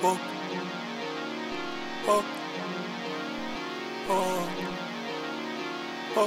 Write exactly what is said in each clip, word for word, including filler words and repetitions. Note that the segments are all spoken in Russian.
oh, oh, oh, oh,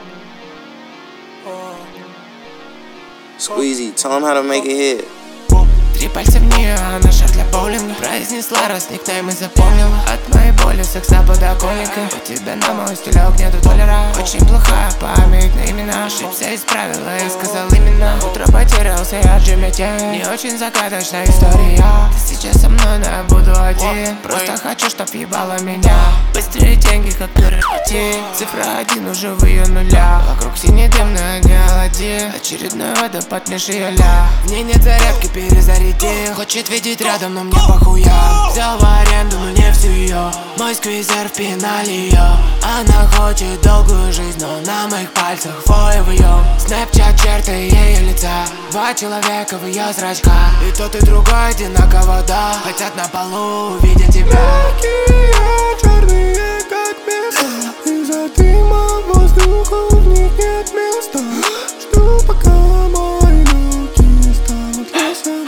oh. Squeezy, tell him how to make it hit. Три пальца в нее, она шар для боулинга. Произнесла раз никнейм и запомнила. От моей боли секса подоконника. У тебя на мой стилек нету толера. Очень плохая память на имена. Ошибся, исправила и сказал именно. Утро потерялся, я Джимми Тень. Не очень загадочная история. Ты сейчас со мной, но я буду один. Просто хочу, чтоб ебала меня. Быстрее деньги, как перепути. Цифра один уже в ее нулях. Вокруг синий дым, но не один. Очередной водопад меж ее ля. В ней нет зарядки, перезарядил. Хочет видеть рядом, но мне похуя. Взял в аренду, но не всю ее. Мой сквизер в пенале ее. Она хочет долгую жизнь, но на моих пальцах фоя в ее. Снэпчат черты ее лица. Два человека в ее зрачках. И тот и другой одинаково, да. Хотят на полу увидеть тебя. Такие черные, как место. Из-за дыма воздуха в них нет места. Жду, пока мои руки станут лесом.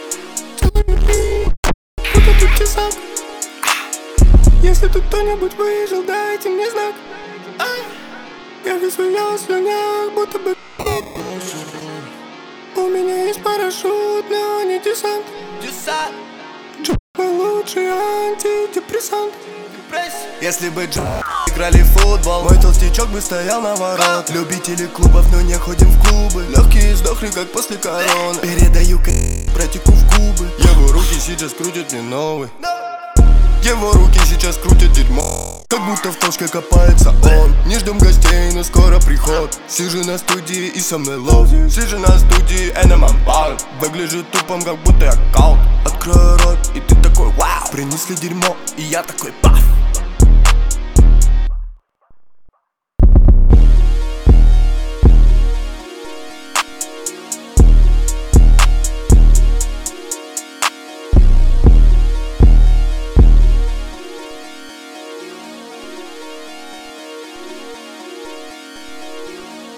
Вот этот тесак. Если тут кто-нибудь выжил, дайте мне знак. Я весь в ее слюнях, будто бы. У меня есть парашют, но не десант. Мой лучший антидепрессант. Если бы Джо играли в футбол, мой толстячок бы стоял на ворот. Любители клубов, но не ходим в клубы. Легкие сдохли, как после короны. Передаю к братику в Кубы. Его руки сейчас крутят мне новый. Его руки сейчас крутят дерьмо. Как будто в точке копается он. Не ждем гостей, но скоро приход. Сижу на студии и со мной лов. Сижу на студии, Энеман Бал. Выгляжу тупом, как будто я каут. Открою рот, и ты такой вау. Принесли дерьмо, и я такой па.